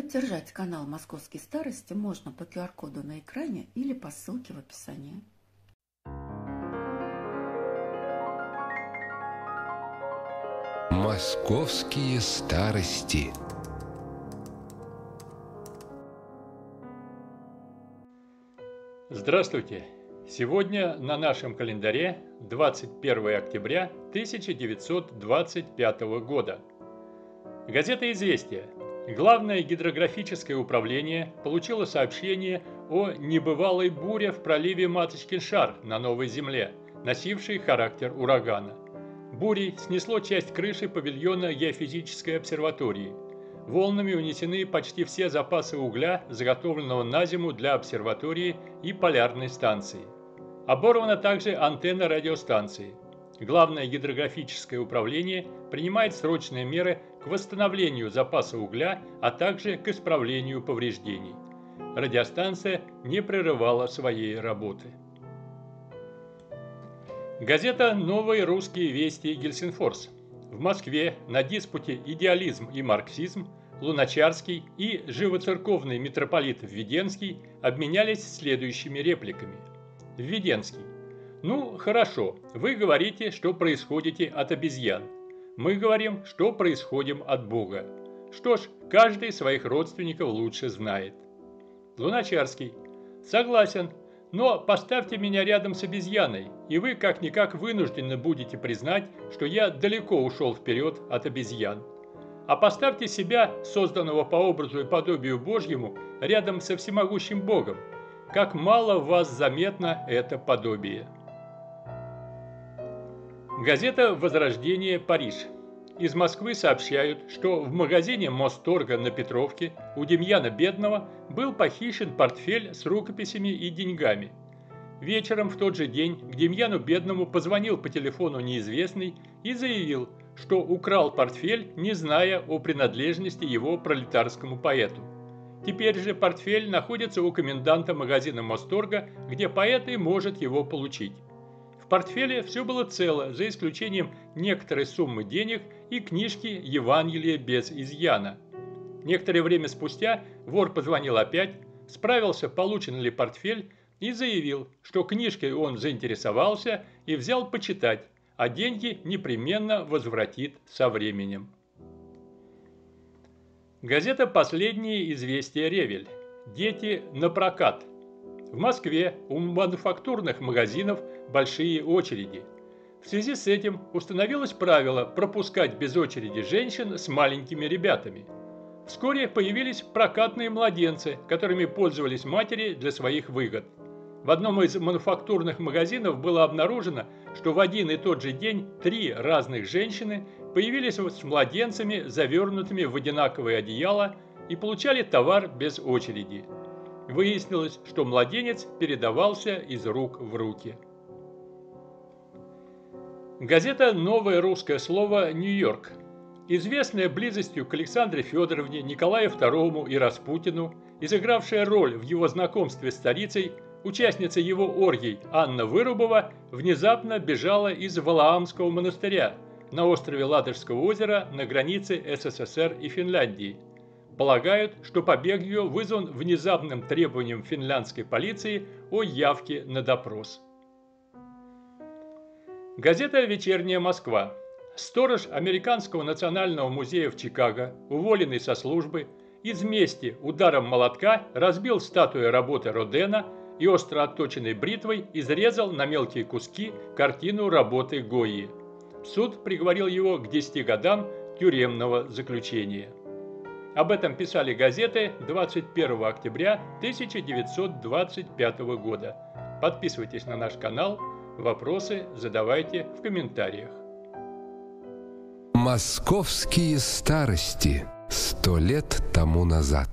Поддержать канал «Московские старости» можно по QR-коду на экране или по ссылке в описании. Московские старости. Здравствуйте! Сегодня на нашем календаре 21 октября 1925 года. Газета «Известия». Главное гидрографическое управление получило сообщение о небывалой буре в проливе Маточкин-Шар на Новой Земле, носившей характер урагана. Бурей снесло часть крыши павильона геофизической обсерватории. Волнами унесены почти все запасы угля, заготовленного на зиму для обсерватории и полярной станции. Оборвана также антенна радиостанции. Главное гидрографическое управление принимает срочные меры к восстановлению запаса угля, а также к исправлению повреждений. Радиостанция не прерывала своей работы. Газета «Новые русские вести» Гельсинфорс. В Москве на диспуте «Идеализм и марксизм» Луначарский и живоцерковный митрополит Введенский обменялись следующими репликами. Введенский. Ну, хорошо, вы говорите, что происходите от обезьян. Мы говорим, что происходим от Бога. Что ж, каждый своих родственников лучше знает. Луначарский. Согласен, но поставьте меня рядом с обезьяной, и вы как-никак вынуждены будете признать, что я далеко ушел вперед от обезьян. А поставьте себя, созданного по образу и подобию Божьему, рядом со всемогущим Богом. Как мало в вас заметно это подобие. Газета «Возрождение. Париж». Из Москвы сообщают, что в магазине Мосторга на Петровке у Демьяна Бедного был похищен портфель с рукописями и деньгами. Вечером в тот же день к Демьяну Бедному позвонил по телефону неизвестный и заявил, что украл портфель, не зная о принадлежности его пролетарскому поэту. Теперь же портфель находится у коменданта магазина Мосторга, где поэт и может его получить. В портфеле все было цело, за исключением некоторой суммы денег и книжки «Евангелие без изъяна». Некоторое время спустя вор позвонил опять, справился, получен ли портфель, и заявил, что книжкой он заинтересовался и взял почитать, а деньги непременно возвратит со временем. Газета «Последние известия. Ревель». Дети на прокат. В Москве у мануфактурных магазинов большие очереди. В связи с этим установилось правило пропускать без очереди женщин с маленькими ребятами. Вскоре появились прокатные младенцы, которыми пользовались матери для своих выгод. В одном из мануфактурных магазинов было обнаружено, что в один и тот же день 3 разных женщины появились с младенцами, завернутыми в одинаковое одеяло, и получали товар без очереди. Выяснилось, что младенец передавался из рук в руки. Газета «Новое русское слово. Нью-Йорк». Известная близостью к Александре Федоровне, Николаю II и Распутину, и сыгравшая роль в его знакомстве с царицей, участница его оргий Анна Вырубова внезапно бежала из Валаамского монастыря на острове Ладожского озера на границе СССР и Финляндии. Полагают, что побег ее вызван внезапным требованием финляндской полиции о явке на допрос. Газета «Вечерняя Москва». Сторож Американского национального музея в Чикаго, уволенный со службы, из мести ударом молотка разбил статую работы Родена и остро отточенной бритвой изрезал на мелкие куски картину работы Гойи. Суд приговорил его к 10 годам тюремного заключения. Об этом писали газеты 21 октября 1925 года. Подписывайтесь на наш канал, вопросы задавайте в комментариях. Московские старости. 100 лет тому назад.